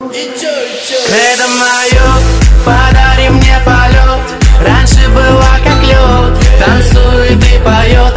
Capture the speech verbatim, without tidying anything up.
Это мое, подари мне полет. Раньше была как лед, танцует и поет.